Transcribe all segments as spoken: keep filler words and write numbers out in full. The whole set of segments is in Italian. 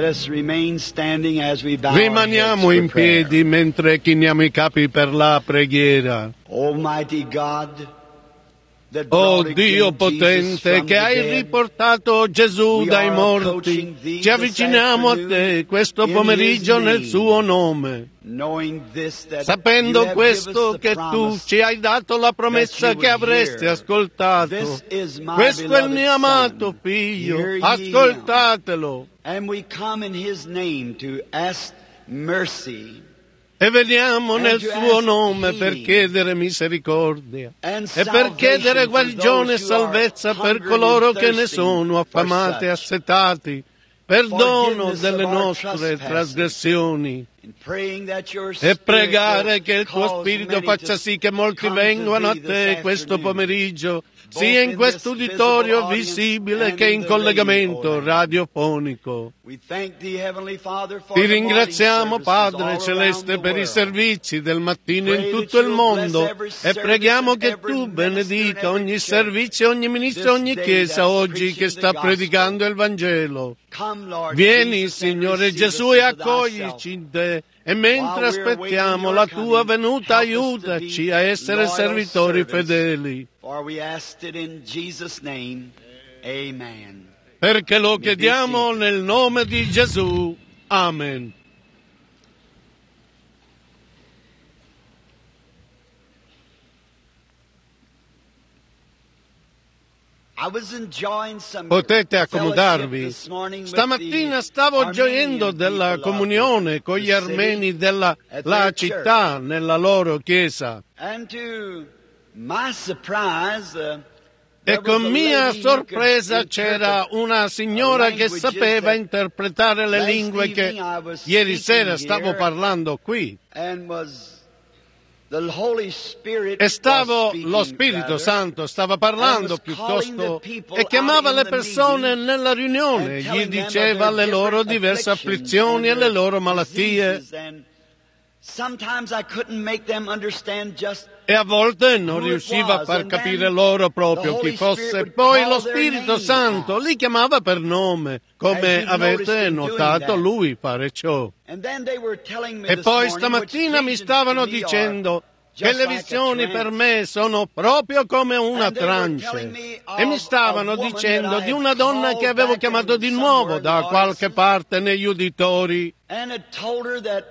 us remain standing as we bow Rimaniamo our heads in for prayer. piedi mentre chiniamo i capi per la preghiera. Almighty God, that Oh brought Dio again Jesus potente, from che the hai dead, riportato Gesù we dai are morti, approaching thee ci avviciniamo a this te afternoon questo in pomeriggio His nel name, suo nome, knowing this, that you sapendo have questo given us the che tu promise ci hai dato la promessa that you che would avresti hear. ascoltato. This is my Questo è il beloved mio amato Son. figlio, Hear ye ascoltatelo. him. And we come in His name to ask mercy E veniamo and nel to suo ask nome per healing chiedere misericordia and e per chiedere salvation for guarigione e those who are salvezza per hungering coloro and che ne thirsting sono for affamati e such. assetati, perdono Forgiveness delle of our nostre trespasses. trasgressioni And praying that your e Spirit pregare will che il tuo cause Spirito many faccia to sì che molti come to vengano a thee te this questo afternoon, pomeriggio, both sia in in questo this uditorio visible audience visibile and che in in the collegamento radio land. radiofonico. We thank thee, Heavenly Father, for Ti the morning ringraziamo, services Padre all Celeste, around the per i world. servizi del mattino in Pray tutto that il you'll mondo bless every e service preghiamo and che every tu minister benedica and every ogni church servizio, ogni ministro, this ogni day chiesa that's oggi preaching che the sta gospel. predicando il Vangelo. Come, Lord Vieni, Jesus, and Signore receive Gesù, us e into thyself. accoglici in te. E mentre While we're aspettiamo waiting la your tua coming, venuta, help us to aiutaci be a essere loyal servitori servants. fedeli. For we asked it in Jesus' name. Amen. Perché lo be chiediamo seated. nel nome di Gesù. Amen. I was enjoying some Potete fellowship accomodarvi. this morning with Stamattina the stavo Armenian gioendo della people of comunione con the gli armeni city della at la their città church. nella loro chiesa. And to my surprise, uh, E there was con a mia lady who could sorpresa c'era interpret una signora che languages sapeva that interpretare le last lingue che evening I was ieri sera speaking stavo here parlando qui. and was the Holy Spirit E stavo, was speaking, lo Spirito rather, Santo stava parlando and was calling piuttosto the people e chiamava out le in the persone meeting nella riunione, and gli telling them diceva of their le loro different diverse afflictions afflizioni e and le their loro malattie. diseases, and sometimes I couldn't make them understand just E a volte non who it riusciva a was, far and capire then loro proprio the chi Holy fosse. Spirit would Poi call lo their Spirito names Santo out. li chiamava per nome, come As you noticed avete him doing notato that. lui fare ciò. And then they were telling me E this poi morning, stamattina which mi visions stavano to me dicendo are che just le like a visioni trance. per me sono proprio come una And they were trance. telling me of E mi stavano a woman dicendo that I di had una donna called che avevo back chiamato in di somewhere nuovo in da the qualche audiences, parte negli uditori. and had told her that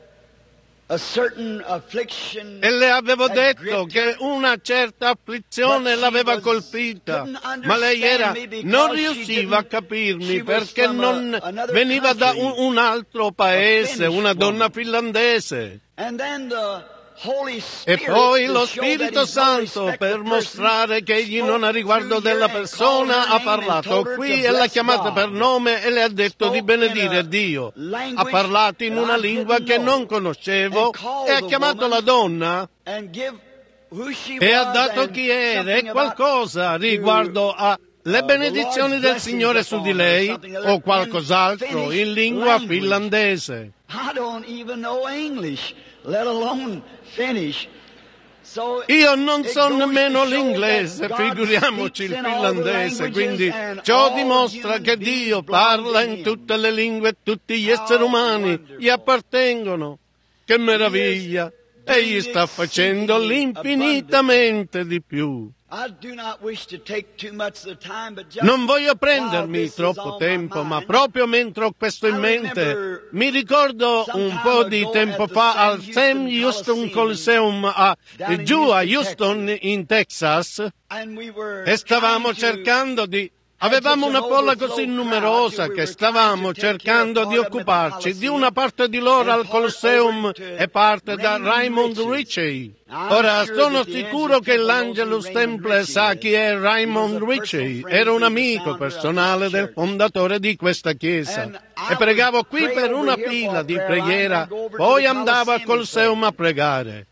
a certain affliction E le avevo had detto gripped che her, una certa afflizione but she l'aveva was- colpita, couldn't ma lei era, understand me because non she riusciva a didn't- capirmi she was perché from a- non another veniva da country, un, un altro paese, Finnish una donna woman. finlandese. And then the Holy E Spirit, poi to lo show that Spirito he's no Santo, respecter per of mostrare che egli non ha spoke riguardo through della here and persona, called her ha name and parlato told her qui to e l'ha bless chiamata God. per nome e le ha detto di Spoke in benedire a Dio. Ha language parlato in that una I lingua didn't che know, non conoscevo and called e ha the chiamato woman la donna and give who she e ha was dato and chi era e something about qualcosa riguardo a le uh, benedizioni the del Lord's Signore blessings su di upon her, lei something other o in qualcos'altro Finnish in lingua language. finlandese. I don't even know English, let alone Finnish. So Io non it so goes nemmeno to show l'inglese, that God figuriamoci il speaks in all the finlandese, languages quindi and ciò all dimostra human che beings Dio belong parla to in him. tutte le lingue e tutti gli How esseri umani wonderful. gli appartengono. Che meraviglia! Egli sta facendo l'infinitamente di più. I do not wish to take too much of the time, but just Non voglio while prendermi this is troppo on tempo, my ma mind, proprio mentre ho questo in I mente, remember mi ricordo some un time po' di ago tempo at the fa Sam al Sam Houston Houston Coliseum Coliseum a, down in giù a Houston, Houston Texas. in Texas and we were e stavamo trying to cercando di... Avevamo una folla così numerosa che stavamo cercando di occuparci di una parte di loro al Coliseum e parte da Raymond Ritchie. Ora, sono sicuro che l'Angelus Temple sa chi è Raymond Ritchie. Era un amico personale del fondatore di questa chiesa. E pregavo qui per una fila di preghiera, poi andavo al Coliseum a pregare.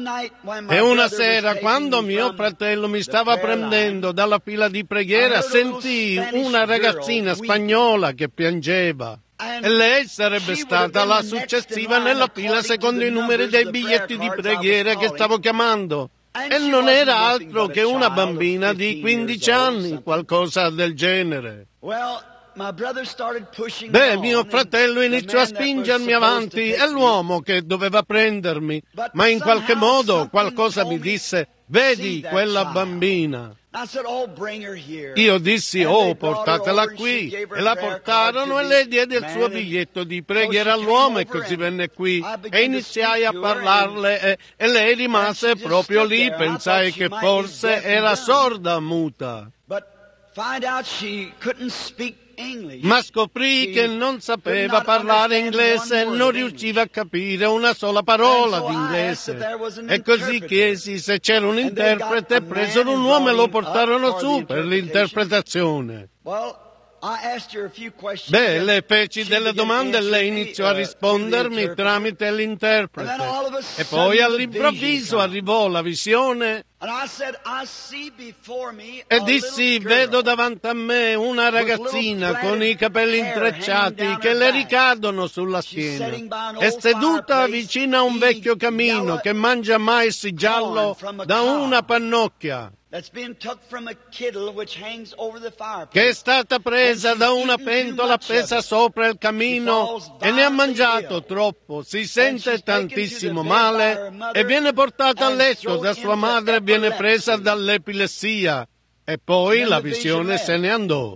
E una sera, quando mio fratello mi stava prendendo dalla fila di preghiera, sentii una ragazzina spagnola che piangeva. E lei sarebbe stata la successiva nella fila secondo i numeri dei biglietti di preghiera che stavo chiamando. E non era altro che una bambina di quindici anni, qualcosa del genere. Beh, mio fratello iniziò a spingermi avanti, è l'uomo che doveva prendermi, ma in qualche modo qualcosa mi disse, vedi quella bambina. Io dissi, oh, portatela qui, e la portarono e lei diede il suo biglietto di preghiera all'uomo e così venne qui e iniziai a parlarle e, e lei rimase proprio lì, pensai che forse era sorda muta. Ma scoprì che non sapeva parlare inglese e non riusciva a capire una sola parola d'inglese. E così chiesi se c'era un interprete e presero un uomo e lo portarono su per l'interpretazione. Beh, le feci delle domande e lei iniziò a rispondermi tramite l'interprete. E poi all'improvviso arrivò la visione e dissi, vedo davanti a me una ragazzina con i capelli intrecciati che le ricadono sulla schiena. È seduta vicino a un vecchio camino che mangia mais giallo da una pannocchia, che è stata presa da una pentola appesa sopra il camino e ne ha mangiato troppo, si sente tantissimo male e viene portata a letto da sua madre e viene presa dall'epilessia. E poi la visione se ne andò.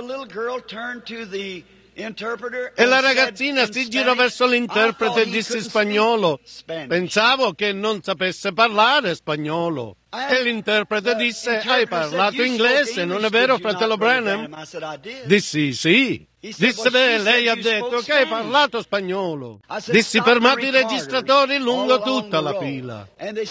E la ragazzina si girò verso l'interprete e disse in spagnolo. Pensavo che non sapesse parlare spagnolo. E l'interprete disse, hai parlato inglese, non è vero, fratello Branham? Dissi, sì. Disse, beh, lei ha detto che hai parlato spagnolo. Dissi, fermate i registratori lungo tutta la fila.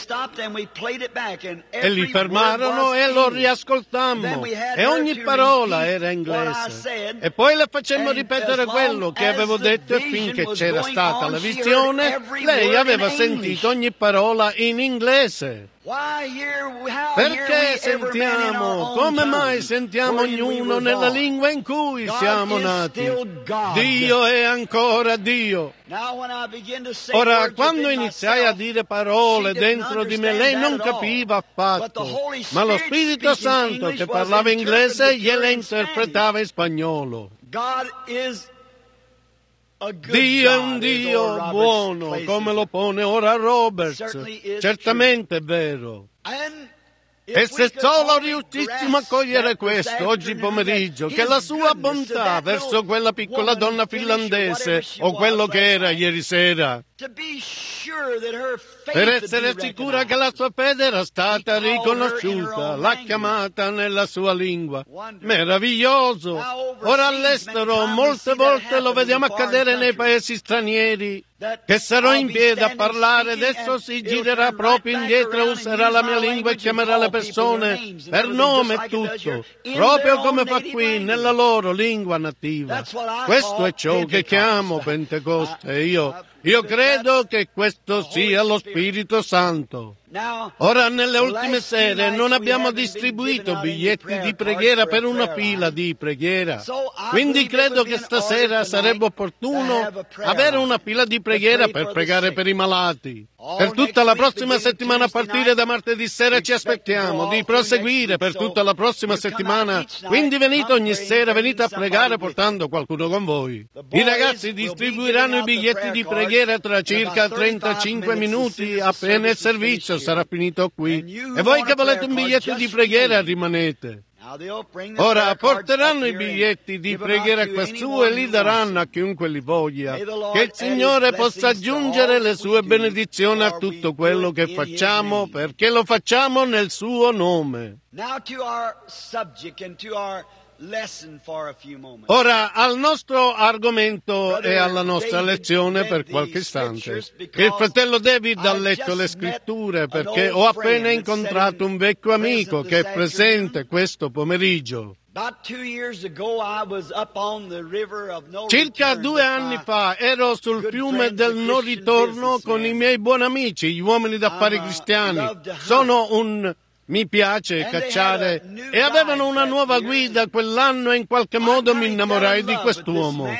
E li fermarono e lo riascoltammo. E ogni parola era inglese. E poi le facemmo ripetere quello che avevo detto e finché c'era stata la visione, lei aveva sentito ogni parola in inglese. Perché sentiamo? Come mai sentiamo ognuno nella lingua in cui siamo nati? Dio è ancora Dio. Ora, quando iniziai a dire parole dentro di me, lei non capiva affatto, ma lo Spirito Santo che parlava inglese gliele interpretava in spagnolo. Dio è un Dio buono, come lo pone ora Roberts. Certamente è vero. E se solo riuscissimo a cogliere questo oggi pomeriggio, che la sua bontà verso quella piccola donna finlandese, o quello che era ieri sera, per essere sicura che la sua fede era stata riconosciuta, l'ha chiamata nella sua lingua. Meraviglioso! Ora all'estero molte volte lo vediamo accadere nei paesi stranieri, che sarò in piedi a parlare, adesso si girerà proprio indietro, userà la mia lingua e chiamerà le persone per nome e tutto, proprio come fa qui nella loro lingua nativa. Questo è ciò che chiamo Pentecoste. Io Io credo che questo sia lo Spirito Santo. Ora, nelle ultime sere non abbiamo distribuito biglietti di preghiera per una fila di preghiera. Quindi credo che stasera sarebbe opportuno avere una fila di preghiera per pregare per i malati. Per tutta la prossima settimana, a partire da martedì sera, ci aspettiamo di proseguire per tutta la prossima settimana. Quindi venite ogni sera, venite a pregare portando qualcuno con voi. I ragazzi distribuiranno i biglietti di preghiera tra circa trentacinque minuti, appena il servizio sarà finito qui. E voi che volete un biglietto di preghiera rimanete. Ora porteranno i biglietti di preghiera quassù e li daranno a chiunque li voglia. Che il Signore possa aggiungere le sue benedizioni a tutto quello che facciamo, perché lo facciamo nel suo nome. Ora al nostro argomento e alla nostra lezione per qualche istante. Il fratello David ha letto le scritture perché ho appena incontrato un vecchio amico che è presente questo pomeriggio. Circa due anni fa ero sul fiume del non ritorno con i miei buoni amici, gli uomini d'affari cristiani. Sono un... Mi piace cacciare e avevano una nuova guida quell'anno e in qualche modo mi innamorai di quest'uomo.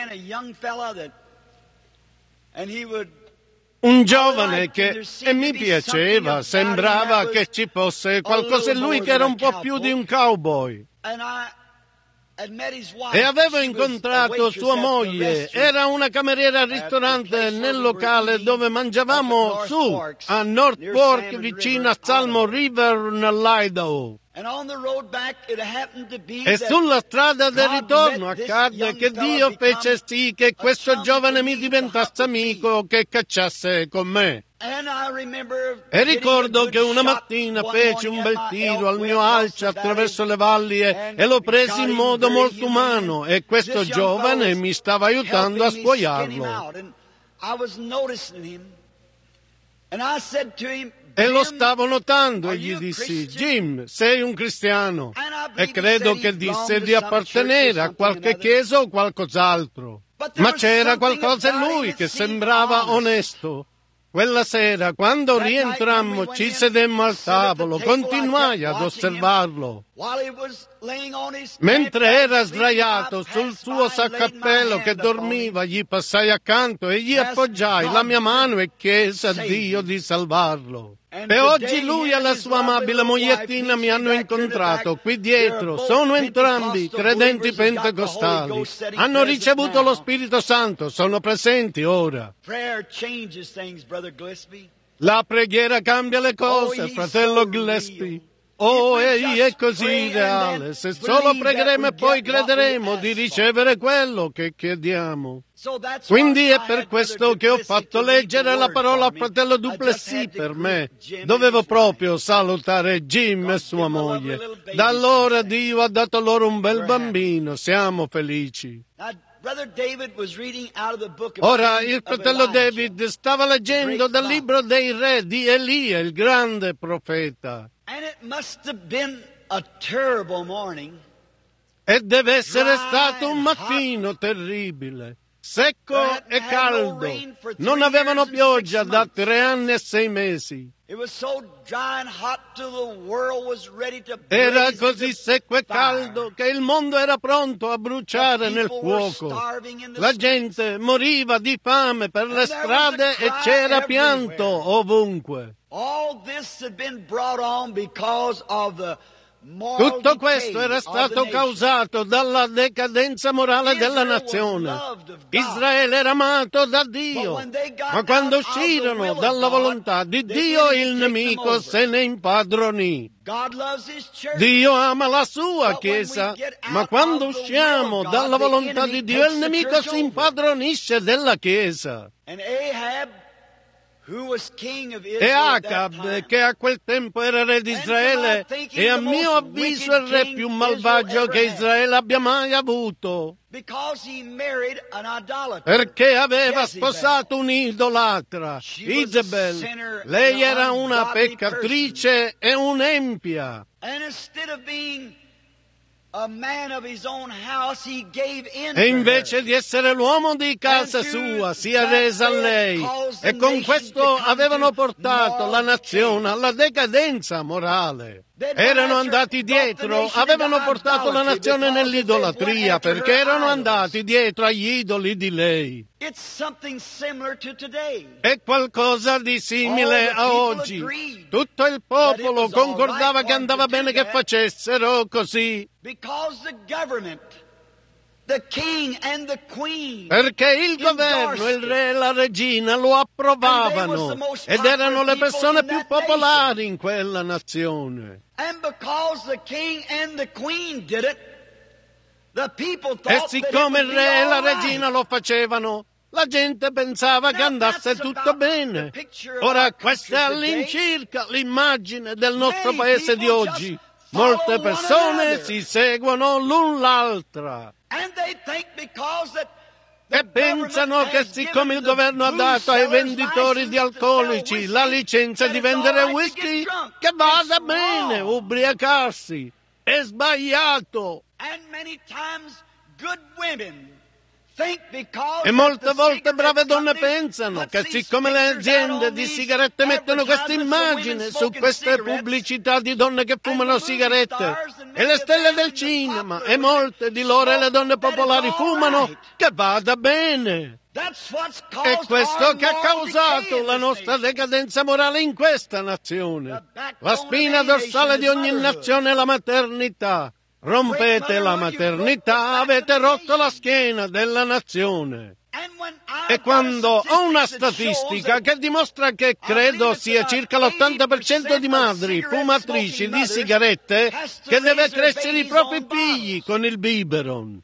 Un giovane che e mi piaceva, sembrava che ci fosse qualcosa in lui che era un po' più di un cowboy. e avevo incontrato sua moglie. Era una cameriera al ristorante nel locale dove mangiavamo su a North Fork, vicino a Salmon River, nell'Idaho. E sulla strada del ritorno accadde che Dio fece sì che questo giovane mi diventasse amico, che cacciasse con me. E ricordo che una mattina feci un bel tiro al mio alce attraverso le valli e, e lo presi in modo molto umano, e questo giovane mi stava aiutando a scuoiarlo. E lo stavo notando e gli dissi: Jim, sei un cristiano? E credo che disse di appartenere a qualche chiesa o qualcos'altro. Ma c'era qualcosa in lui che sembrava onesto. Quella sera, quando rientrammo, ci sedemmo al tavolo, continuai ad osservarlo. Mentre era sdraiato sul suo saccappello che dormiva, gli passai accanto e gli appoggiai la mia mano e chiesi a Dio di salvarlo. E oggi lui e la sua amabile mogliettina mi hanno incontrato qui dietro. Sono entrambi credenti pentecostali. Hanno ricevuto lo Spirito Santo, sono presenti ora. La preghiera cambia le cose, fratello Gillespie. Oh, egli è così reale. Se solo pregheremo e poi crederemo di ricevere quello che chiediamo. Quindi è per questo che ho fatto leggere la parola al fratello Duplessis per me. Dovevo proprio salutare Jim e sua moglie. Da allora Dio ha dato loro un bel bambino. Siamo felici. Ora il fratello David stava leggendo dal libro dei re di Elia, il grande profeta. E deve essere stato un mattino terribile, secco e caldo. Non avevano pioggia da tre anni e sei mesi. Era così secco e caldo che il mondo era pronto a bruciare nel fuoco. La gente moriva di fame per le strade e c'era pianto ovunque. Tutto questo era stato causato dalla decadenza morale della nazione. Israele era amato da Dio, ma quando uscirono dalla volontà di Dio il nemico se ne impadronì. Dio ama la sua Chiesa, ma quando usciamo dalla volontà di Dio il nemico si impadronisce della Chiesa. E Acab, che a quel tempo era re di Israele, è a mio avviso il re più malvagio che Israele abbia mai avuto, perché aveva sposato un'idolatra, Isabel. Lei era una peccatrice e un'empia. E invece di essere l'uomo di casa sua, si è resa a lei. E con questo avevano portato la nazione alla decadenza morale. Erano andati dietro, avevano portato la nazione nell'idolatria, perché erano andati dietro agli idoli di lei. È qualcosa di simile a oggi. Tutto il popolo concordava che andava bene che facessero così, perché il governo, il re e la regina lo approvavano ed erano le persone più popolari in quella nazione. E siccome il re e la regina lo facevano, la gente pensava che andasse tutto bene. Ora, questa è all'incirca l'immagine del nostro paese di oggi. Molte persone si seguono l'un l'altra e pensano che siccome il governo ha dato ai venditori di alcolici la licenza di vendere whisky, che vada bene ubriacarsi. È sbagliato. E molte volte brave donne pensano che siccome le aziende di sigarette mettono questa immagine su queste pubblicità di donne che fumano sigarette, e le stelle del cinema e molte di loro e le donne popolari fumano, che vada bene. È questo che ha causato la nostra decadenza morale in questa nazione. La spina dorsale di ogni nazione è la maternità. Rompete la maternità, avete rotto la schiena della nazione. E quando ho una statistica che dimostra che credo sia circa l'ottanta per cento di madri fumatrici di sigarette che deve crescere i propri figli con il biberon.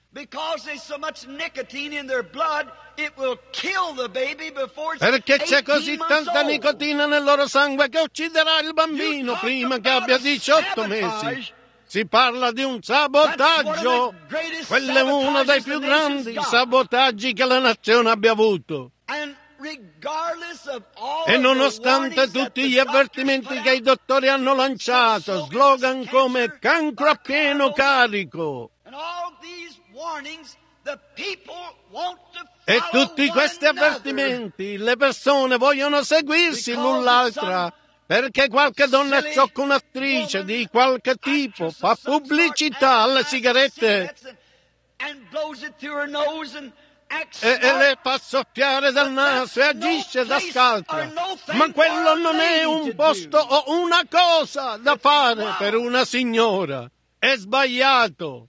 Perché c'è così tanta nicotina nel loro sangue che ucciderà il bambino prima che abbia diciotto mesi. Si parla di un sabotaggio. Quello è uno dei più grandi sabotaggi che la nazione abbia avuto. E nonostante tutti gli avvertimenti che i dottori hanno lanciato, slogan come cancro a pieno carico, e tutti questi avvertimenti, le persone vogliono seguirsi l'un l'altra, perché qualche donna sciocca, un'attrice di qualche tipo, fa pubblicità alle sigarette e, e le fa soffiare dal naso e agisce da scaltra. Ma quello non è un posto o una cosa da fare per una signora. È sbagliato.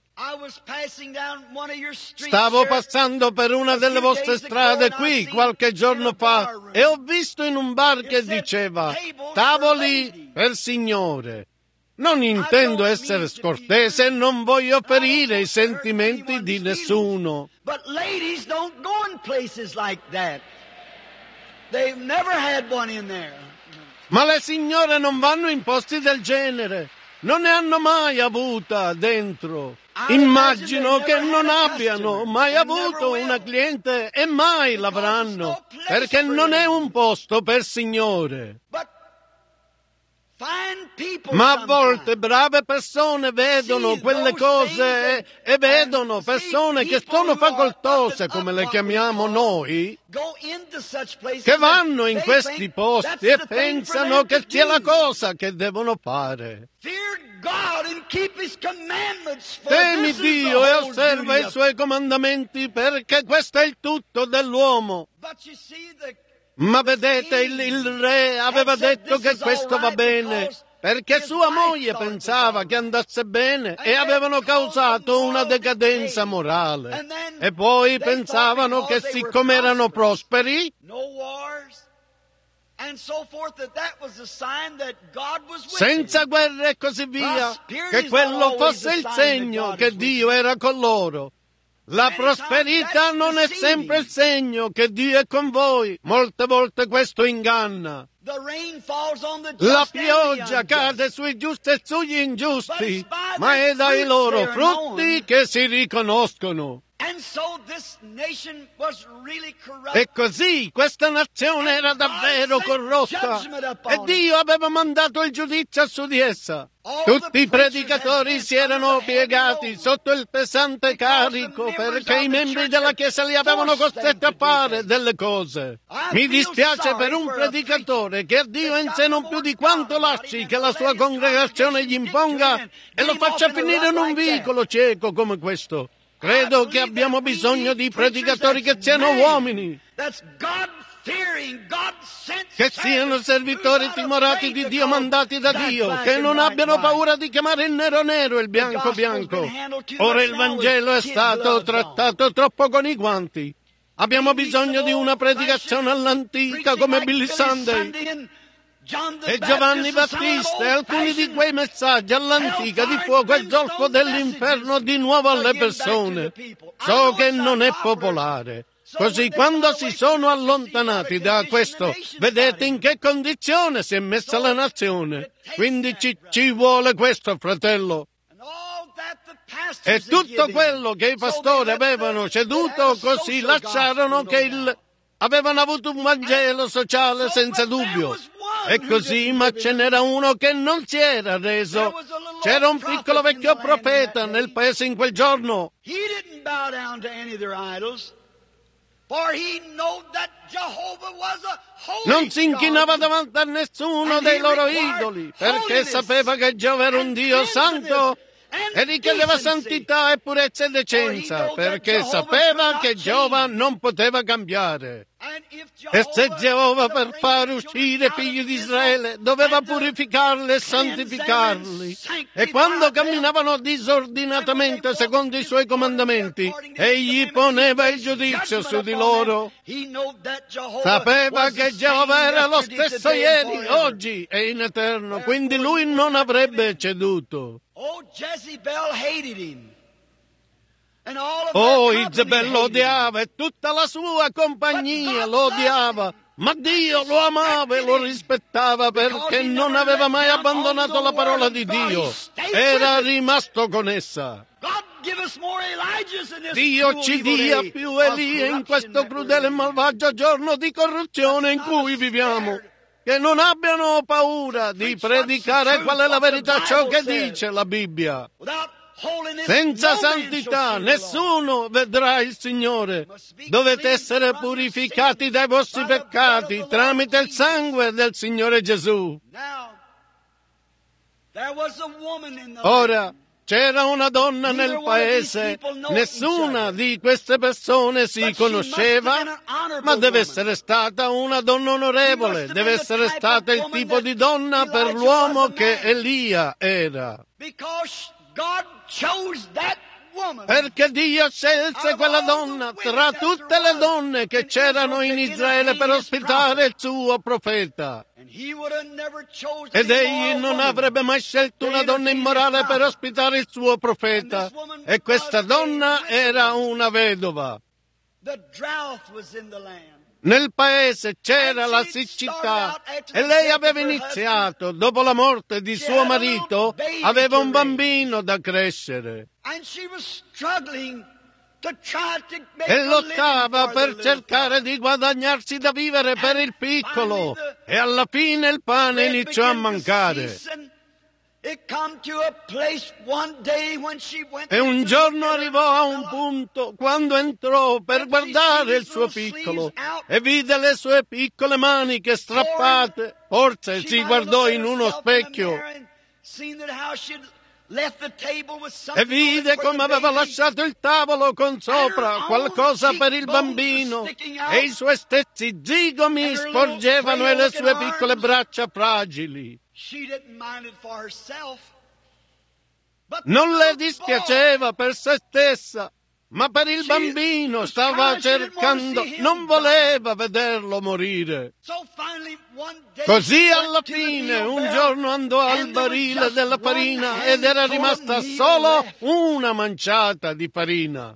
Stavo passando per una delle vostre strade qui qualche giorno fa e ho visto in un bar che diceva tavoli per signore. Non intendo essere scortese e non voglio ferire i sentimenti di nessuno. Ma le signore non vanno in posti del genere. Non ne hanno mai avuta dentro. Immagino che non abbiano mai avuto una cliente e mai l'avranno, perché non è un posto per signore. Ma a volte brave persone vedono quelle cose e, e vedono persone che sono facoltose, come le chiamiamo noi, che vanno in questi posti e pensano che sia la cosa che devono fare. Temi Dio e osserva i suoi comandamenti, perché questo è il tutto dell'uomo. Ma vedete, il, il re aveva detto che questo va bene, perché sua moglie pensava che andasse bene e avevano causato una decadenza morale. E poi pensavano che siccome erano prosperi, senza guerre e così via, che quello fosse il segno che Dio era con loro. La prosperità non è sempre il segno che Dio è con voi. Molte volte questo inganna. La pioggia cade sui giusti e sugli ingiusti, ma è dai loro frutti che si riconoscono. E così questa nazione era davvero corrotta e Dio aveva mandato il giudizio su di essa. Tutti i predicatori si erano piegati sotto il pesante carico perché i membri della Chiesa li avevano costretti a fare delle cose. Mi dispiace per un predicatore che a Dio in sé non più di quanto lasci che la sua congregazione gli imponga e lo faccia finire in un vicolo cieco come questo. Credo che abbiamo bisogno di predicatori che siano uomini, che siano servitori timorati di Dio, mandati da Dio, che non abbiano paura di chiamare il nero nero e il bianco bianco. Ora il Vangelo è stato trattato troppo con i guanti. Abbiamo bisogno di una predicazione all'antica come Billy Sunday e Giovanni Battista e alcuni di quei messaggi all'antica di fuoco e zolfo dell'inferno di nuovo alle persone. So che non è popolare. Così quando si sono allontanati da questo, vedete in che condizione si è messa la nazione. Quindi ci, ci vuole questo, fratello. E tutto quello che i pastori avevano ceduto, così lasciarono che il... avevano avuto un Vangelo sociale senza dubbio. E così, ma ce n'era uno che non si era reso. C'era un piccolo vecchio profeta nel paese in quel giorno. Non si inchinava davanti a nessuno dei loro idoli, perché sapeva che Giova era un Dio santo e richiedeva santità e purezza e decenza, perché sapeva che Giova non poteva cambiare. E se Geova per far uscire i figli di Israele doveva purificarli e santificarli, e quando camminavano disordinatamente secondo i suoi comandamenti, egli poneva il giudizio su di loro. Sapeva che Geova era lo stesso ieri, oggi e in eterno, quindi lui non avrebbe ceduto. Oh, Izebel lo odiava e tutta la sua compagnia lo odiava, ma Dio lo amava e lo rispettava perché non aveva mai abbandonato la parola di Dio, era rimasto con essa. Dio ci dia più Elia in questo crudele e malvagio giorno di corruzione in cui viviamo, che non abbiano paura di predicare qual è la verità, ciò che dice la Bibbia. Senza santità nessuno vedrà il Signore. Dovete essere purificati dai vostri peccati tramite il sangue del Signore Gesù. Ora, c'era una donna nel paese, nessuna di queste persone si conosceva, ma deve essere stata una donna onorevole, deve essere stata il tipo di donna per l'uomo che Elia era. Perché Dio scelse quella donna tra tutte le donne che c'erano in Israele per ospitare il suo profeta. Ed egli non avrebbe mai scelto una donna immorale per ospitare il suo profeta. E questa donna era una vedova. Nel paese c'era la siccità e lei aveva iniziato, dopo la morte di suo marito, aveva un bambino da crescere. E lottava per cercare di guadagnarsi da vivere per il piccolo, e alla fine il pane iniziò a mancare. E un giorno arrivò a un punto quando entrò per guardare il suo piccolo e vide le sue piccole maniche strappate. Forse si guardò in uno specchio e vide come aveva lasciato il tavolo con sopra qualcosa per il bambino e i suoi stessi zigomi sporgevano e le sue piccole braccia fragili. Non le dispiaceva per se stessa, ma per il bambino stava cercando, non voleva vederlo morire. Così alla fine un giorno andò al barile della farina ed era rimasta solo una manciata di farina.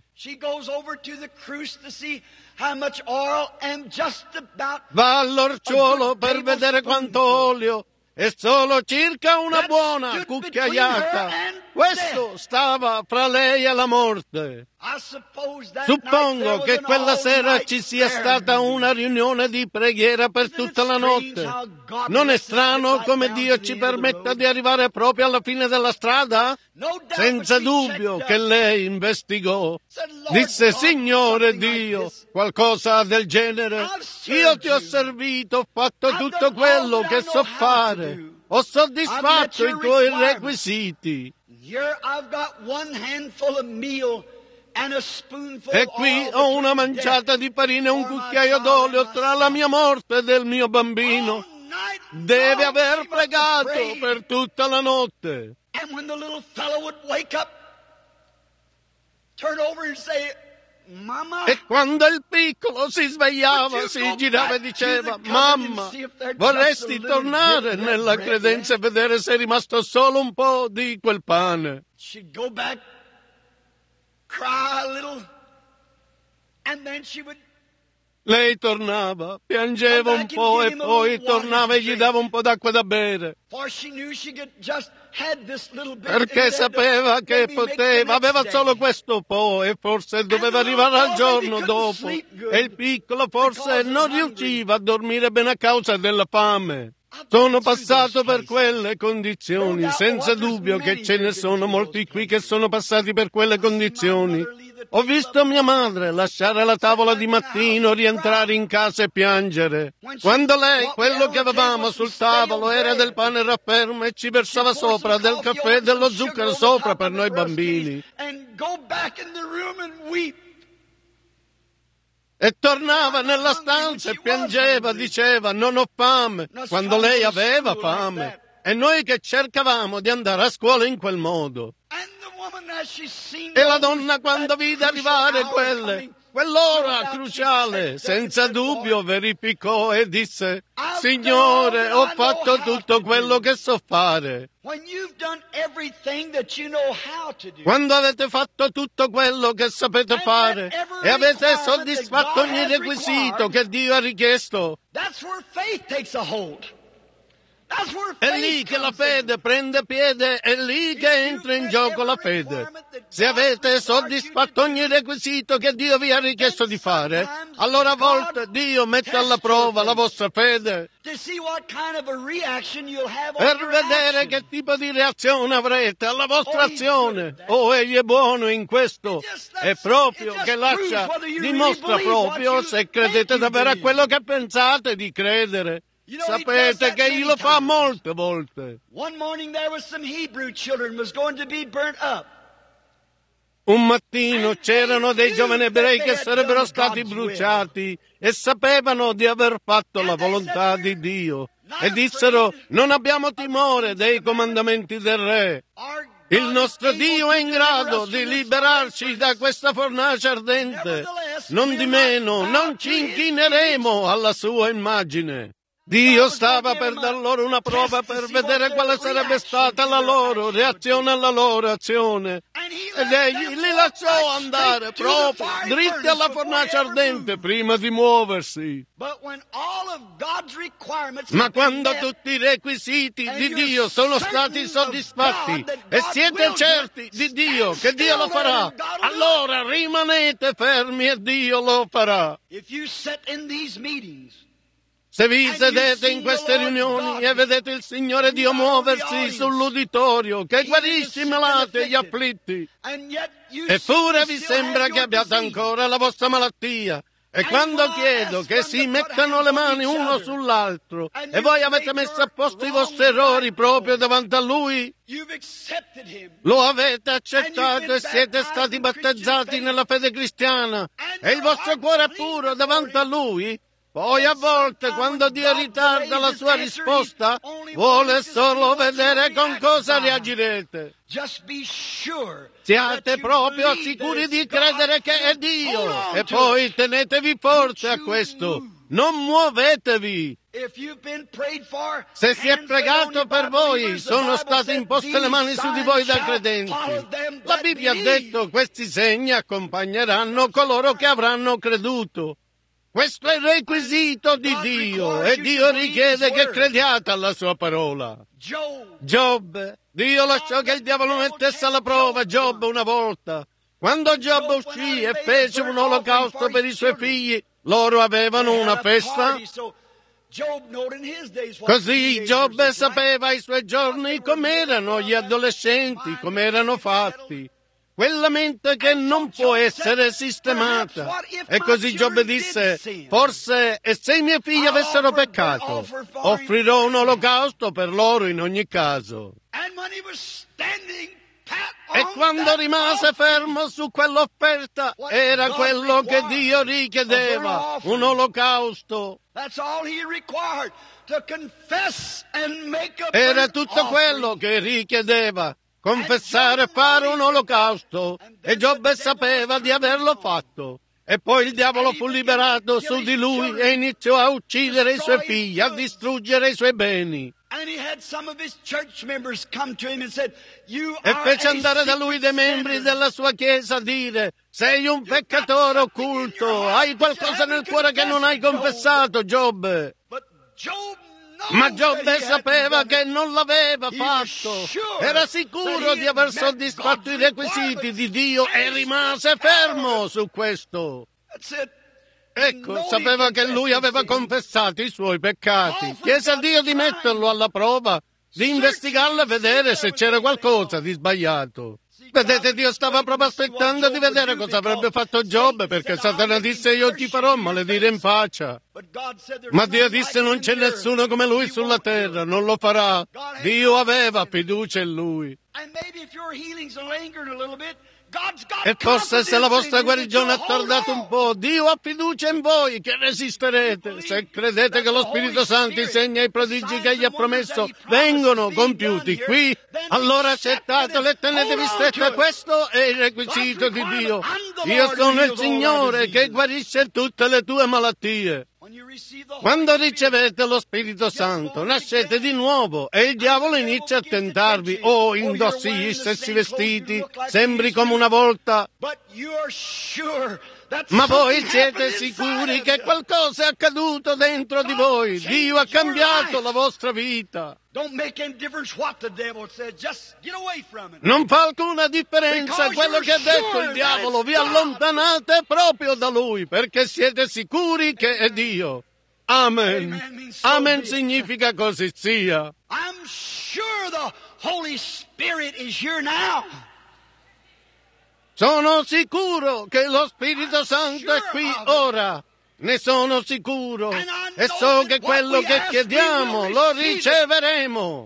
Va all'orciuolo per vedere quanto olio e solo circa una buona cucchiaiata. Questo stava fra lei e la morte. Suppongo che quella sera ci sia stata una riunione di preghiera per tutta la notte. Non è strano come Dio ci permetta di arrivare proprio alla fine della strada? Senza dubbio che lei investigò. Disse: Signore Dio, qualcosa del genere. Io ti ho servito, ho fatto tutto quello che so fare. Ho soddisfatto i tuoi requisiti. E qui ho una manciata di farina e un cucchiaio d'olio tra la mia morte e del mio bambino. Deve aver pregato per tutta la notte. E quando il piccolo si svegliava, si girava e diceva: Mamma, vorresti tornare nella credenza e vedere se è rimasto solo un po' di quel pane? Lei tornava, piangeva un po' e poi tornava e gli dava un po' d'acqua da bere. Perché sapeva che poteva, aveva solo questo po' e forse doveva arrivare al giorno dopo. E il piccolo forse non riusciva a dormire bene a causa della fame. Sono passato per quelle condizioni, senza dubbio che ce ne sono molti qui che sono passati per quelle condizioni. Ho visto mia madre lasciare la tavola di mattino, rientrare in casa e piangere. Quando lei, quello che avevamo sul tavolo, era del pane raffermo e ci versava sopra del caffè e dello zucchero sopra per noi bambini. E tornava nella stanza e piangeva, diceva non ho fame, quando lei aveva fame. E noi che cercavamo di andare a scuola in quel modo. E la donna quando vide arrivare quelle, quell'ora cruciale, senza dubbio verificò e disse, Signore, ho fatto tutto quello che so fare. Quando avete fatto tutto quello che sapete fare e avete soddisfatto ogni requisito che Dio ha richiesto, è lì che la fede prende piede, è lì che entra in gioco la fede. Se avete soddisfatto ogni requisito che Dio vi ha richiesto di fare, allora a volte Dio mette alla prova la vostra fede per vedere che tipo di reazione avrete alla vostra azione. Oh, Egli è buono in questo. È proprio che lascia, dimostra proprio se credete davvero a quello che pensate di credere. Sapete che Egli lo fa molte volte. Un mattino c'erano dei giovani ebrei che sarebbero stati bruciati e sapevano di aver fatto la volontà di Dio e dissero non abbiamo timore dei comandamenti del Re. Il nostro Dio è in grado di liberarci da questa fornace ardente. Non di meno, non ci inchineremo alla sua immagine. Dio stava per dar loro una prova per vedere quale sarebbe stata la loro reazione alla loro azione. Ed egli li lasciò andare proprio dritti alla fornace ardente prima di muoversi. Ma quando tutti i requisiti di Dio sono stati soddisfatti e siete certi di Dio che Dio lo farà, allora rimanete fermi e Dio lo farà. Se vi sedete in queste riunioni e vedete il Signore Dio muoversi sull'uditorio, che guarisce i malati e gli afflitti, eppure vi sembra che abbiate ancora la vostra malattia, e quando chiedo che si mettano le mani uno sull'altro e voi avete messo a posto i vostri errori proprio davanti a Lui, lo avete accettato e siete stati battezzati nella fede cristiana e il vostro cuore è puro davanti a Lui, poi a volte, quando Dio ritarda la sua risposta, vuole solo vedere con cosa reagirete. Siate proprio sicuri di credere che è Dio e poi tenetevi forte a questo. Non muovetevi. Se si è pregato per voi, sono state imposte le mani su di voi dai credenti. La Bibbia ha detto questi segni accompagneranno coloro che avranno creduto. Questo è il requisito di Dio e Dio richiede che crediate alla sua parola. Giobbe, Dio lasciò che il diavolo mettesse alla prova Giobbe una volta. Quando Giobbe uscì e fece un olocausto per i suoi figli, loro avevano una festa. Così Giobbe sapeva ai suoi giorni com'erano gli adolescenti, com'erano fatti. Quella mente che non può essere sistemata. E così Giobbe disse, forse, e se i miei figli avessero peccato, offrirò un olocausto per loro in ogni caso. E quando rimase fermo su quell'offerta, era quello che Dio richiedeva, un olocausto. Era tutto quello che richiedeva. Confessare e fare un olocausto, e Giobbe sapeva di averlo fatto. E poi il diavolo fu liberato su di lui e iniziò a uccidere i suoi figli, a distruggere i suoi beni. E fece andare da lui dei membri della sua chiesa a dire, sei un peccatore occulto, hai qualcosa nel cuore che non hai confessato, Giobbe. Ma Giobbe sapeva che non l'aveva fatto, era sicuro di aver soddisfatto i requisiti di Dio e rimase fermo su questo. Ecco, sapeva che lui aveva confessato i suoi peccati, chiese a Dio di metterlo alla prova, di investigarlo e vedere se c'era qualcosa di sbagliato. Vedete, Dio stava proprio aspettando di vedere cosa avrebbe fatto Giobbe, perché Satana disse io ti farò maledire in faccia. Ma Dio disse non c'è nessuno come Lui sulla terra, non lo farà. Dio aveva fiducia in Lui. E forse se la vostra guarigione ha tardato un po', Dio ha fiducia in voi che resisterete. Se credete che lo Spirito Santo, i segni e i prodigi che Egli ha promesso vengono compiuti qui, allora accettatelo e tenetevi stretti a questo è il requisito di Dio. Io sono il Signore che guarisce tutte le tue malattie. Quando ricevete lo Spirito Santo, nascete di nuovo e il diavolo inizia a tentarvi. Oh, indossi gli stessi vestiti, sembri come una volta. Ma voi siete sicuri che qualcosa è accaduto dentro di voi. Dio ha cambiato la vostra vita. Non fa alcuna differenza quello che ha detto il diavolo. Vi allontanate proprio da lui perché siete sicuri che è Dio. Amen. Amen significa così sia. I'm sure the Holy Spirit is here now. Sono sicuro che lo Spirito Santo è qui ora. Ne sono sicuro. E so che quello che chiediamo lo riceveremo.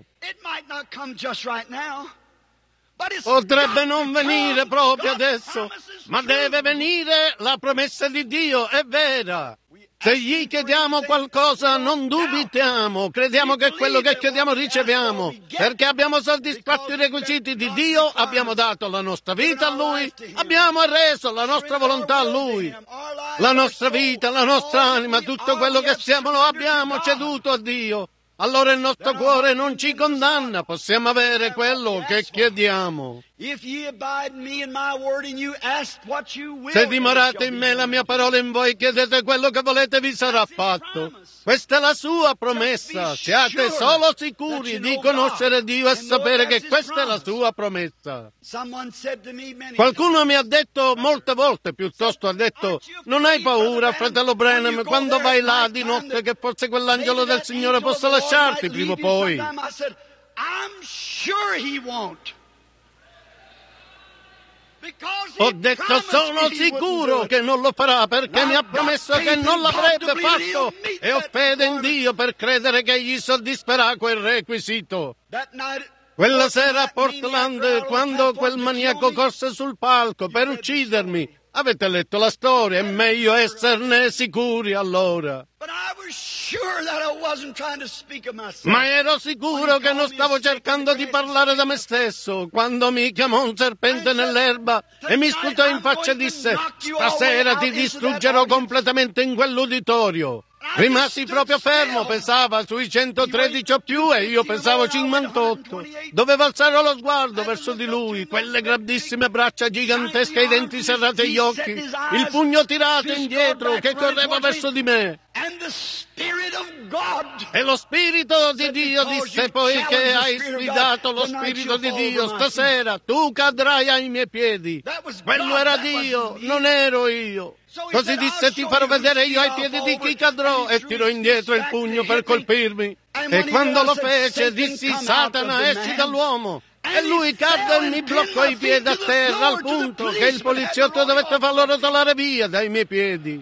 Potrebbe non venire proprio adesso, ma deve venire. La promessa di Dio è vera. Se gli chiediamo qualcosa non dubitiamo, crediamo che quello che chiediamo riceviamo, perché abbiamo soddisfatto i requisiti di Dio, abbiamo dato la nostra vita a Lui, abbiamo reso la nostra volontà a Lui. La nostra vita, la nostra anima, tutto quello che siamo lo abbiamo ceduto a Dio. Allora il nostro cuore non ci condanna, possiamo avere quello che chiediamo. Se dimorate in me, la mia parola in voi, chiedete quello che volete, vi sarà fatto. Questa è la sua promessa. Siate solo sicuri di conoscere Dio e sapere che questa è la sua promessa. Qualcuno mi ha detto molte volte, piuttosto ha detto, non hai paura, fratello Branham, quando vai là di notte che forse quell'angelo del Signore possa lasciarti prima o poi. Ho detto sono sicuro che non lo farà perché mi ha promesso che non l'avrebbe fatto e ho fede in Dio per credere che gli soddisferà quel requisito. Quella sera a Portland, quando quel maniaco corse sul palco per uccidermi, avete letto la storia, è meglio esserne sicuri allora. Ma ero sicuro che non stavo cercando di parlare da me stesso, quando mi chiamò un serpente nell'erba e mi sputò in faccia e disse, stasera ti distruggerò completamente in quell'uditorio. Rimasi proprio fermo, pesava sui centotredici o più e io pesavo cinquantotto. Dovevo alzare lo sguardo verso di lui, quelle grandissime braccia gigantesche, i denti serrati e gli occhi, il pugno tirato indietro che correva verso di me. E lo Spirito di Dio disse, poiché hai sfidato lo Spirito di Dio, stasera tu cadrai ai miei piedi. Quello era Dio, non ero io. Così disse, ti farò vedere io ai piedi di chi cadrò, e tirò indietro il pugno per colpirmi. E quando lo fece, dissi, Satana, esci dall'uomo. E lui cadde e mi bloccò i piedi a terra al punto che il poliziotto dovette farlo rotolare via dai miei piedi.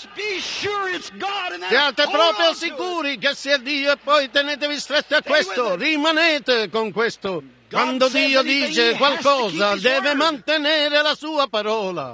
Siate proprio sicuri che sia Dio e poi tenetevi stretti a questo, rimanete con questo. Quando Dio dice qualcosa deve mantenere la sua parola.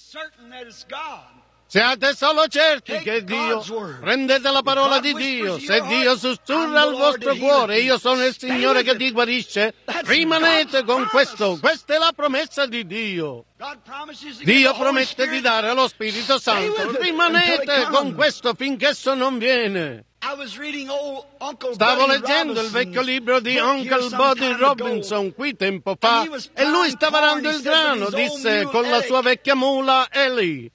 Siate solo certi che è Dio. Prendete la parola di Dio. Se Dio sussurra al vostro cuore, io sono il Signore che ti guarisce, rimanete con questo. Questa è la promessa di Dio. Dio promette di dare lo Spirito Santo. Rimanete con questo finché esso non viene. Stavo leggendo il vecchio libro di Uncle Buddy Robinson qui tempo fa e lui stava arando il grano, disse, con la sua vecchia mula Ellie.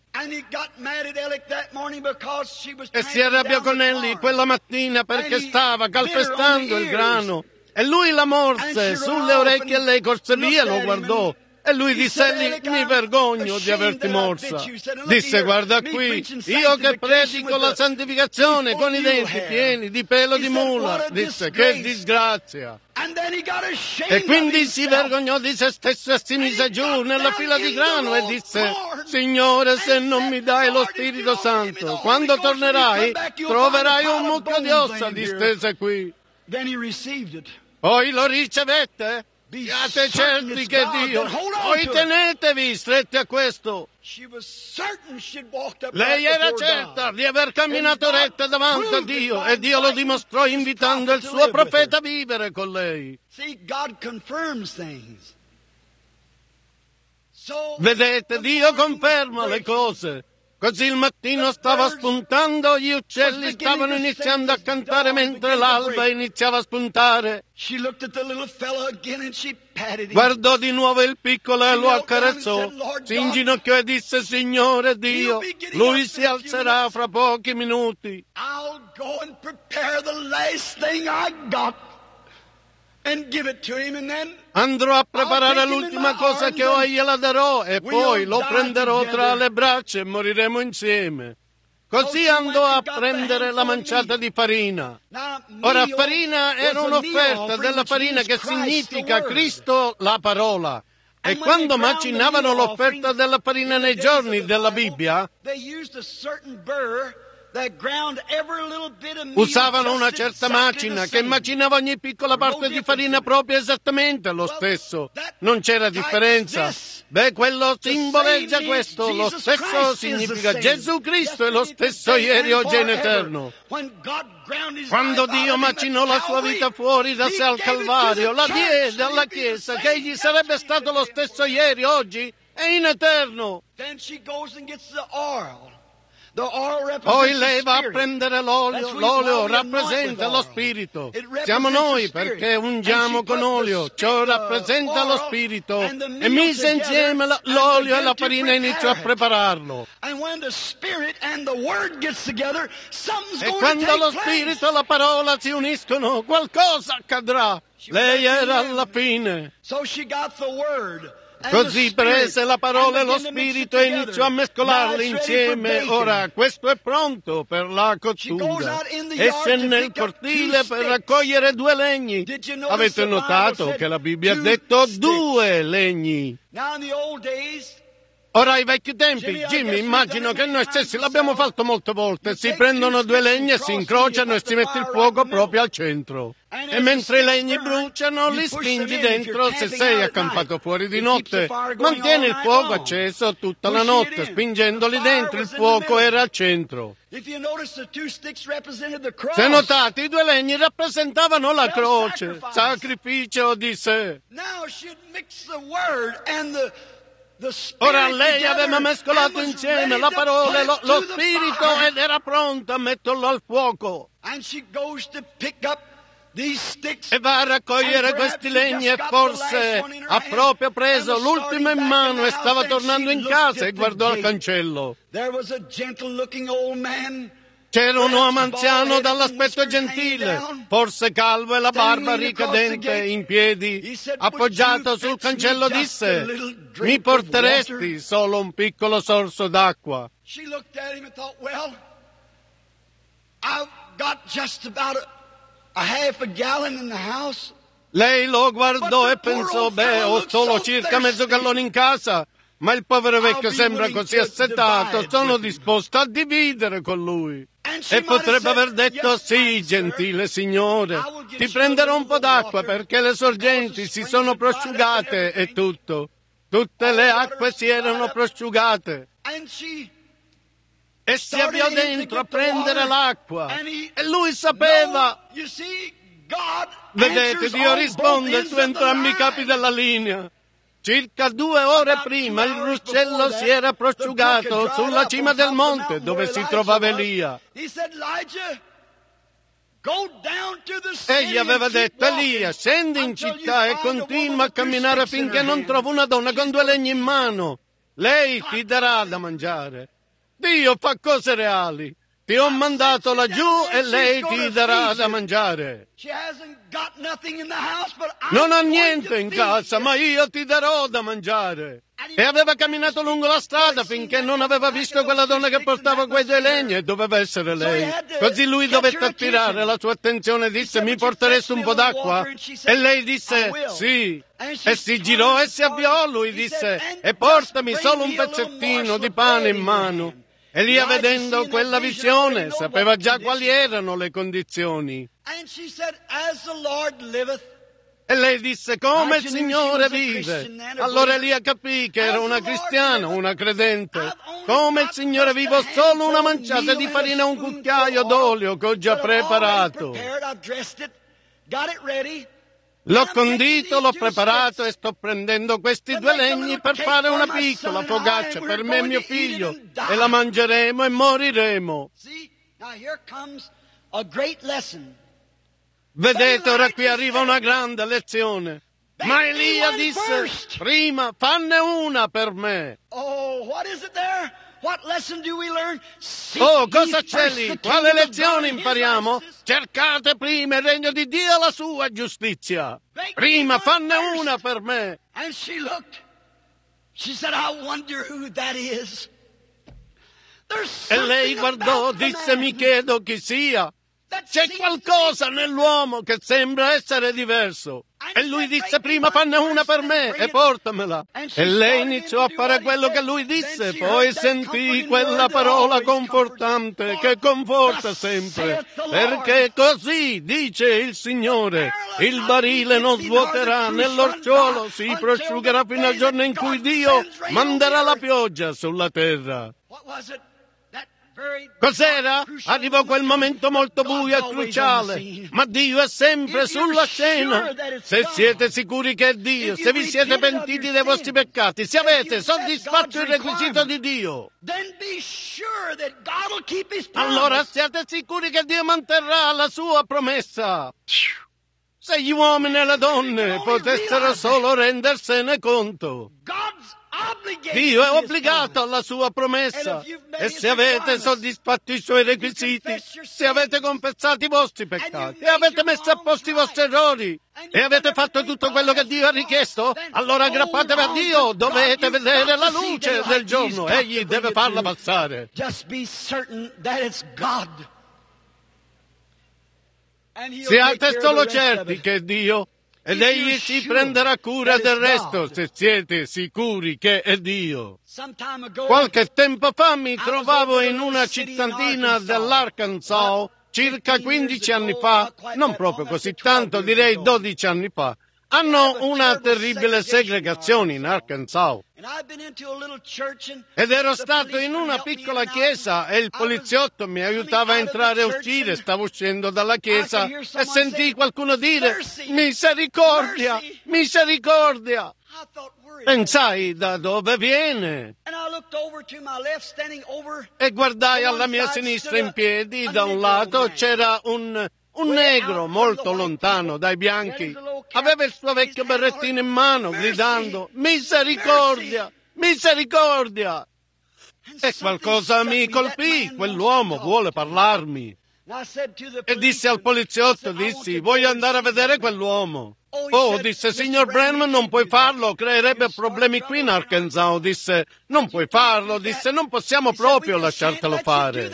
E si arrabbiò con Ellie quella mattina perché stava calpestando il grano e lui la morse sulle orecchie e lei corse via e lo guardò. E lui disse, Ellie, mi vergogno di averti morsa. Disse, guarda qui, io che predico la santificazione con i denti pieni di pelo di mula. Disse, che disgrazia. E quindi si vergognò di se stesso e si mise giù nella fila di grano e disse: Signore, se non mi dai lo Spirito Santo, quando tornerai troverai un mucchio di ossa distese qui. Poi lo ricevette. Siate certi che Dio, voi tenetevi stretti a questo. Lei era certa di aver camminato retta davanti a Dio e Dio lo dimostrò invitando il suo profeta a vivere con lei. Vedete, Dio conferma le cose. Così il mattino stava spuntando, gli uccelli stavano iniziando a cantare mentre l'alba iniziava a spuntare. Guardò di nuovo il piccolo e lo accarezzò. Si inginocchiò e disse: Signore Dio, lui si alzerà fra pochi minuti. Andrò a preparare l'ultima cosa che ho e gliela darò e poi lo prenderò tra le braccia e moriremo insieme. Così andò a prendere la manciata di farina. Ora, farina era un'offerta della farina, che significa Cristo la parola. E quando macinavano l'offerta della farina nei giorni della Bibbia, usavano una certa macina che macinava ogni piccola parte di farina proprio esattamente lo stesso. Non c'era differenza. Beh, quello simboleggia questo. Lo stesso significa Gesù Cristo è lo stesso ieri, oggi e in eterno. Quando Dio macinò la sua vita fuori da sé al Calvario, la diede alla Chiesa che egli sarebbe stato lo stesso ieri, oggi e in eterno. Poi lei va a prendere l'olio, l'olio rappresenta lo Spirito. Siamo noi perché ungiamo con olio, ciò rappresenta lo Spirito. E mise insieme l'olio e la farina e iniziò a prepararlo. E quando lo Spirito e la parola si uniscono, qualcosa accadrà. Lei era alla fine. Così prese la parola e lo Spirito e iniziò a mescolarli insieme. Ora, questo è pronto per la cottura. Esce nel cortile per raccogliere due legni. Avete notato che la Bibbia ha detto due legni. Ora, ai vecchi tempi, Jimmy, immagino che noi stessi l'abbiamo fatto molte volte. Si prendono due legni e si incrociano e si mette il fuoco proprio al centro. E mentre i legni bruciano, li spingi dentro. Se sei accampato fuori di notte, mantieni il fuoco acceso tutta la notte. Spingendoli dentro, il fuoco era al centro. Se notate, i due legni rappresentavano la croce, sacrificio di sé. Ora lei aveva mescolato insieme la parola e lo, lo Spirito ed era pronta a metterlo al fuoco. E va a raccogliere questi legni e forse ha proprio preso l'ultimo in mano e stava tornando in casa e guardò al cancello. C'era un uomo anziano dall'aspetto gentile, forse calvo e la barba ricadente, in piedi, appoggiato sul cancello, disse: mi porteresti solo un piccolo sorso d'acqua? Lei lo guardò e pensò: beh, ho solo circa mezzo gallone in casa. Ma il povero vecchio sembra così assetato, sono disposto a dividere con lui. E potrebbe aver detto: sì, gentile signore, ti prenderò un po' d'acqua perché le sorgenti si sono prosciugate e tutto. Tutte le acque si erano prosciugate. E si avviò dentro a prendere l'acqua. E lui sapeva. Vedete, Dio risponde su entrambi i capi della linea. Circa due ore prima il ruscello si era prosciugato sulla cima del monte dove si trovava Elia. Egli aveva detto: Elia, scendi in città e continua a camminare finché non trovo una donna con due legni in mano. Lei ti darà da mangiare. Dio fa cose reali. ti ho mandato laggiù e lei ti darà da mangiare. Non ha niente in casa, ma io ti darò da mangiare. E aveva camminato lungo la strada finché non aveva visto quella donna che portava quei due legni e doveva essere lei. Così lui dovette attirare la sua attenzione e disse: mi porteresti un po' d'acqua? E lei disse sì. E si girò e si avviò. Lui disse: e portami solo un pezzettino di pane in mano. Elia, vedendo quella visione, sapeva già quali erano le condizioni. E lei disse: come il Signore vive. Allora Elia capì che era una cristiana, una credente. Come il Signore vive, ho solo una manciata di farina e un cucchiaio d'olio che ho già preparato. L'ho condito, l'ho preparato e sto prendendo questi due legni per fare una piccola focaccia per me e mio figlio, e la mangeremo e moriremo. Vedete, ora qui arriva una grande lezione. Ma Elia disse: prima fanne una per me. Oh, cosa c'è lì? Quale lezione impariamo? Cercate prima il regno di Dio e la sua giustizia. Prima fanne una per me. E lei guardò, disse: mi chiedo chi sia. C'è qualcosa nell'uomo che sembra essere diverso. E lui disse: prima fanne una per me e portamela. E lei iniziò a fare quello che lui disse. Poi sentì quella parola confortante che conforta sempre. Perché così dice il Signore: il barile non svuoterà, nell'orciolo si prosciugherà fino al giorno in cui Dio manderà la pioggia sulla terra. Cos'era? Arrivò quel momento molto buio e cruciale, ma Dio è sempre sulla scena. Se siete sicuri che è Dio, se vi siete pentiti dei vostri peccati, se avete soddisfatto il requisito di Dio, allora siate sicuri che Dio manterrà la sua promessa. Se gli uomini e le donne potessero solo rendersene conto. Dio è obbligato alla sua promessa, e se avete soddisfatto i suoi requisiti, se avete confessato i vostri peccati e avete messo a posto i vostri errori e avete fatto tutto quello che Dio ha richiesto, allora aggrappatevi a Dio, dovete vedere la luce del giorno, egli deve farla passare. Siate solo certi che è Dio, ed egli si prenderà cura del resto, se siete sicuri che è Dio. Qualche tempo fa mi trovavo in una cittadina dell'Arkansas, circa quindici anni fa, non proprio così tanto, direi dodici anni fa. Hanno una terribile segregazione in Arkansas. Ed ero stato in una piccola chiesa e il poliziotto mi aiutava a entrare e uscire. Stavo uscendo dalla chiesa e sentii qualcuno dire: misericordia, misericordia. Pensai: da dove viene? E guardai alla mia sinistra in piedi, da un lato c'era un... un negro molto lontano dai bianchi. Aveva il suo vecchio berrettino in mano, gridando: misericordia, misericordia. E qualcosa mi colpì: quell'uomo vuole parlarmi. E disse al poliziotto, dissi: voglio andare a vedere quell'uomo. Oh, disse: signor Branham, non puoi farlo, creerebbe problemi qui in Arkansas. Disse: non puoi farlo, disse: non possiamo proprio lasciartelo fare.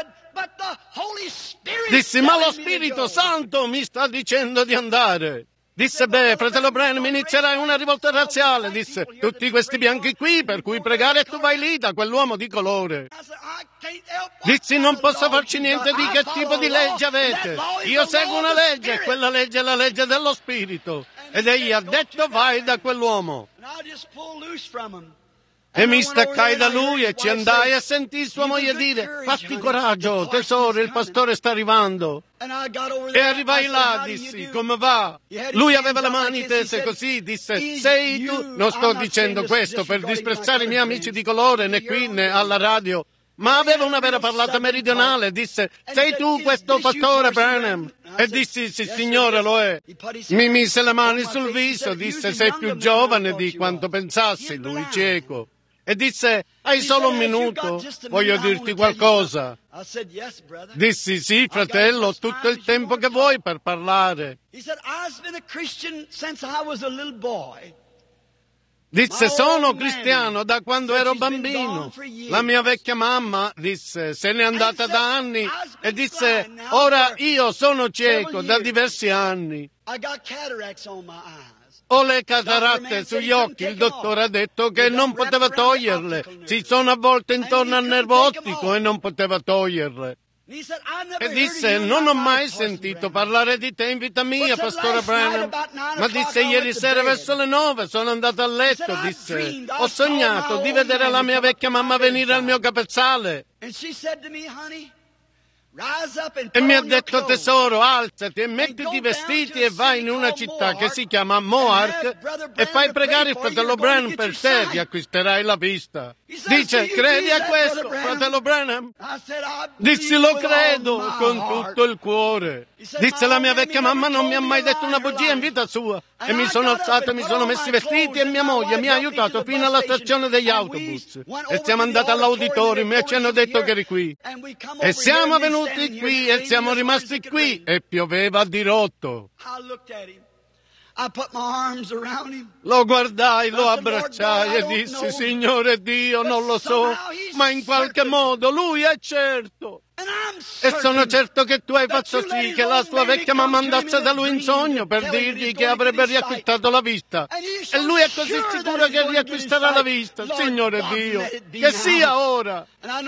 Dissi: ma lo Spirito Santo mi sta dicendo di andare. Disse: beh, fratello Branham, inizierai una rivolta razziale. Disse: tutti questi bianchi qui, per cui pregare, e tu vai lì da quell'uomo di colore. Dissi: non posso farci niente. Di che tipo di legge avete? Io seguo una legge, e quella legge è la legge dello Spirito. Ed egli ha detto: vai da quell'uomo. E mi staccai da lui e ci andai e sentii sua moglie dire: fatti coraggio, tesoro, il pastore sta arrivando. E arrivai là, dissi: come va? Lui aveva le mani tese così, disse: sei tu? Non sto dicendo questo per disprezzare i miei amici di colore, né qui né alla radio, ma aveva una vera parlata meridionale. Disse: sei tu questo pastore Branham? E dissi: sì, signore, lo è. Mi mise le mani sul viso, disse: sei più giovane di quanto pensassi, lui cieco. e disse: hai solo un minuto? Voglio dirti qualcosa. Dissi: sì, fratello, ho tutto il tempo che vuoi per parlare. Disse: sono cristiano da quando ero bambino. La mia vecchia mamma, disse, se n'è andata da anni, e disse: ora io sono cieco da diversi anni. Ho le cataratte sugli occhi, il dottore ha detto che non poteva toglierle, si sono avvolte intorno al nervo ottico e non poteva toglierle. E disse: non ho mai sentito parlare di te in vita mia, Pastore Branham. Ma disse: ieri sera verso le nove sono andato a letto, disse, ho sognato di vedere la mia vecchia mamma venire al mio capezzale. E mi ha detto: tesoro, alzati e mettiti i vestiti e vai in una città che si chiama Mohawk e fai pregare il fratello Branham per te, riacquisterai la vista. Dice: credi a questo, fratello Branham? Dissi: lo credo con tutto il cuore. Disse: la mia vecchia mamma non mi ha mai detto una bugia in vita sua. E mi sono alzato e mi sono messi i vestiti e mia moglie mi ha aiutato fino alla stazione degli autobus. E siamo andati all'auditorium e ci hanno detto che eri qui. E siamo venuti qui e siamo rimasti qui e pioveva a dirotto. Lo guardai, lo abbracciai e dissi: Signore Dio, non lo so, ma in qualche modo Lui è certo. E sono certo che tu hai fatto sì che la sua vecchia mamma andasse da lui in sogno per dirgli che avrebbe riacquistato la vista. E lui è così sicuro che riacquisterà la vista. Signore Dio, che sia ora.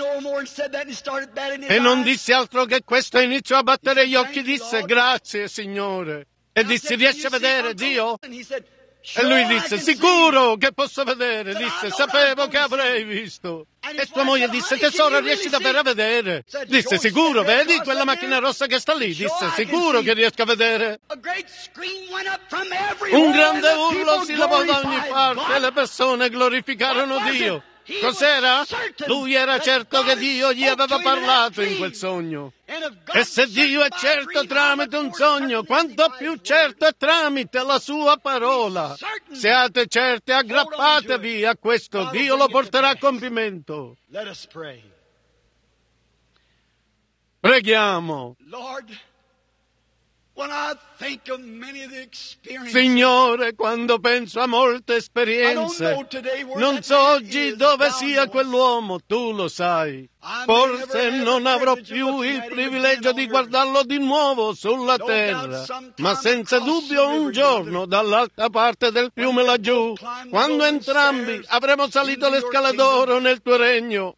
E non disse altro che questo e iniziò a battere gli occhi. Disse: grazie, Signore. E disse: riesci a vedere, Dio? E lui disse: sicuro che posso vedere. Disse: sapevo che avrei visto. E tua moglie disse: tesoro, riesci davvero a vedere? Disse: sicuro, vedi quella macchina rossa che sta lì? Disse: sicuro che riesco a vedere. Un grande urlo si levò da ogni parte e le persone glorificarono Dio. Cos'era? Lui era certo che Dio gli aveva parlato in quel sogno. E se Dio è certo tramite un sogno, quanto più certo è tramite la sua parola. Siate certi, aggrappatevi a questo, Dio lo porterà a compimento. Preghiamo. Signore, quando penso a molte esperienze, non so oggi dove sia quell'uomo, tu lo sai. Forse non avrò più il privilegio di guardarlo di nuovo sulla terra, ma senza dubbio un giorno dall'altra parte del fiume laggiù, quando entrambi avremo salito le scale d'oro nel tuo regno,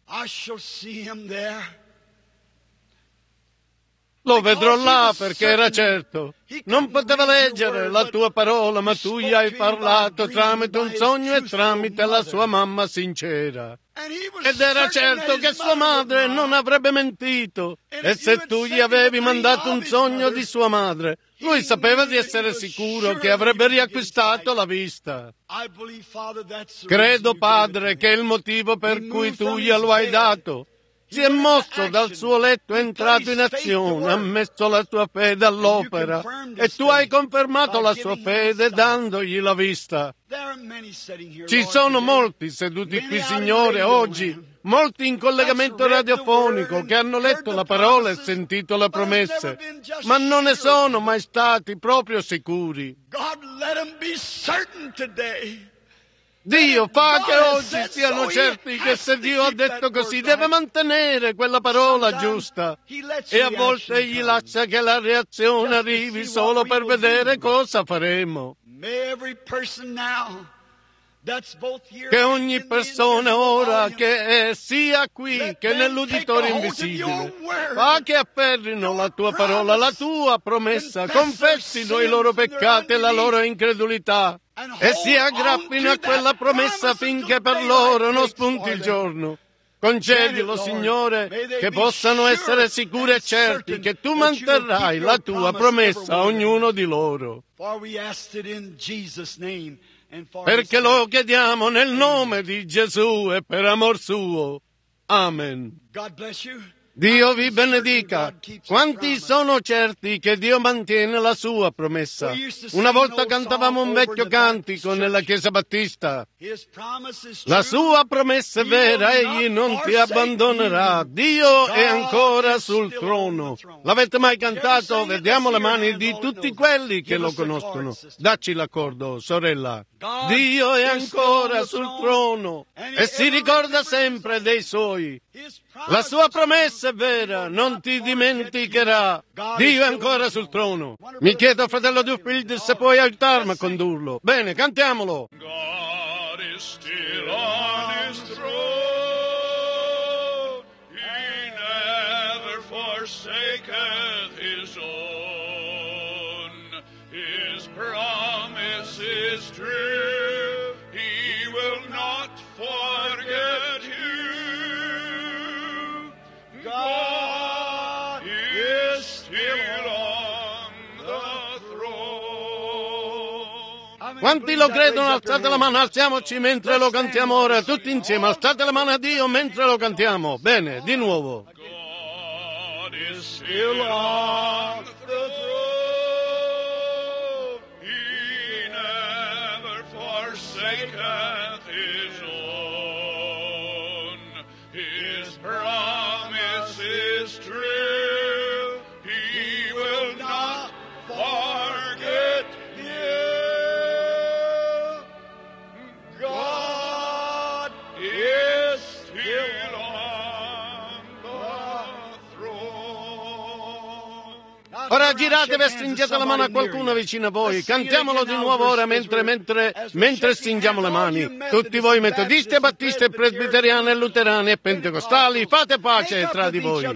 lo vedrò là perché era certo. Non poteva leggere la tua parola, ma tu gli hai parlato tramite un sogno e tramite la sua mamma sincera. Ed era certo che sua madre non avrebbe mentito. E se tu gli avevi mandato un sogno di sua madre, lui sapeva di essere sicuro che avrebbe riacquistato la vista. Credo, Padre, che è il motivo per cui tu glielo hai dato. Si è mosso dal suo letto, è entrato in azione, ha messo la sua fede all'opera e tu hai confermato la sua fede dandogli la vista. Ci sono molti seduti qui, Signore, oggi, molti in collegamento radiofonico che hanno letto la parola e sentito le promesse, ma non ne sono mai stati proprio sicuri. Dio, fa che oggi siano certi che se Dio ha detto così deve mantenere quella parola giusta, e a volte Egli lascia che la reazione arrivi solo per vedere cosa faremo. Che ogni persona ora che è sia qui che nell'uditorio invisibile fa che afferrino la tua parola, la tua promessa, confessino i loro peccati e la loro incredulità e si aggrappino a quella promessa finché per loro non spunti il giorno. Concedilo, Signore, che possano essere sicuri e certi che tu manterrai la tua promessa a ognuno di loro. Perché lo chiediamo nel nome di Gesù e per amor suo. Amen. Dio vi benedica. Quanti sono certi che Dio mantiene la sua promessa? Una volta cantavamo un vecchio cantico nella Chiesa Battista. La sua promessa è vera, Egli non ti abbandonerà. Dio è ancora sul trono. L'avete mai cantato? Vediamo le mani di tutti quelli che lo conoscono. Dacci l'accordo, sorella. Dio è ancora sul trono e si ricorda sempre dei suoi. La sua promessa è vera, non ti dimenticherà. Dio è ancora sul trono. Mi chiedo, fratello Duffield, se puoi aiutarmi a condurlo. Bene, cantiamolo. God is still on his throne. He never forsaketh his own. His promise is true. He will not forget you. God is still on the throne. Quanti lo credono? Alzate la mano, alziamoci mentre lo cantiamo ora, tutti insieme. Alzate la mano a Dio mentre lo cantiamo. Bene, di nuovo. God is still on the throne. He never forsaketh his own. His promise is true. He will not forget you. God is still on the throne. Ora giratevi e stringete la mano a qualcuno vicino a voi. Cantiamolo di nuovo ora mentre, mentre, mentre stringiamo le mani. Tutti voi metodisti, battisti, presbiteriani, luterani e pentecostali, fate pace tra di voi.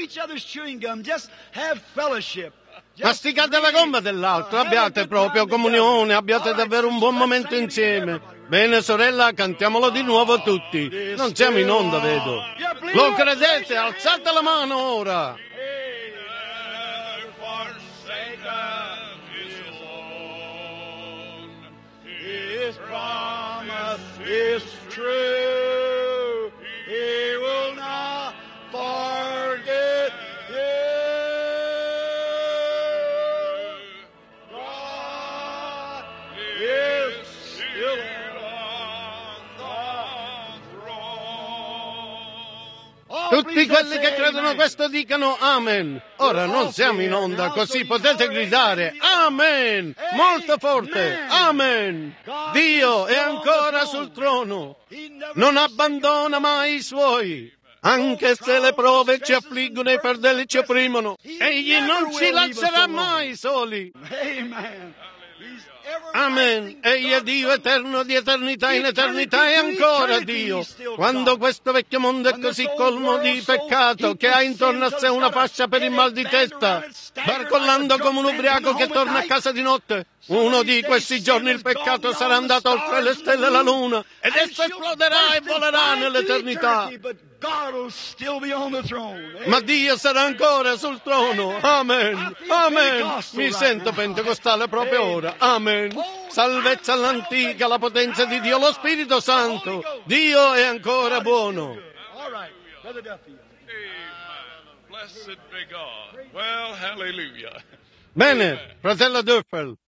Masticate la gomma dell'altro, abbiate proprio comunione, abbiate davvero un buon momento insieme. Bene, sorella, cantiamolo di nuovo tutti. Non siamo in onda, vedo. Lo credete? Alzate la mano ora. Never forsaketh his own. His promise is true. He will not forget you. God is still on the throne. Tutti quelli che credono questo dicano Amen. Ora non siamo in onda, così potete gridare Amen, molto forte, Amen. Dio è ancora sul trono, non abbandona mai i suoi. Anche se le prove ci affliggono e i fardelli ci opprimono, Egli non ci lascerà mai soli. Amen. Amen. Egli è Dio eterno di eternità in eternità e ancora Dio. Quando questo vecchio mondo è così colmo di peccato che ha intorno a sé una fascia per il mal di testa, barcollando come un ubriaco che torna a casa di notte, uno di questi giorni il peccato sarà andato oltre le stelle e la luna ed esso esploderà e volerà nell'eternità. Ma Dio sarà ancora sul trono. Amen. Amen. Mi sento pentecostale proprio ora. Amen. Salvezza all'antica, la potenza di Dio, lo Spirito Santo. Dio è ancora buono. Amen. Blessed be God. Well, hallelujah. Bene, fratello Duffield.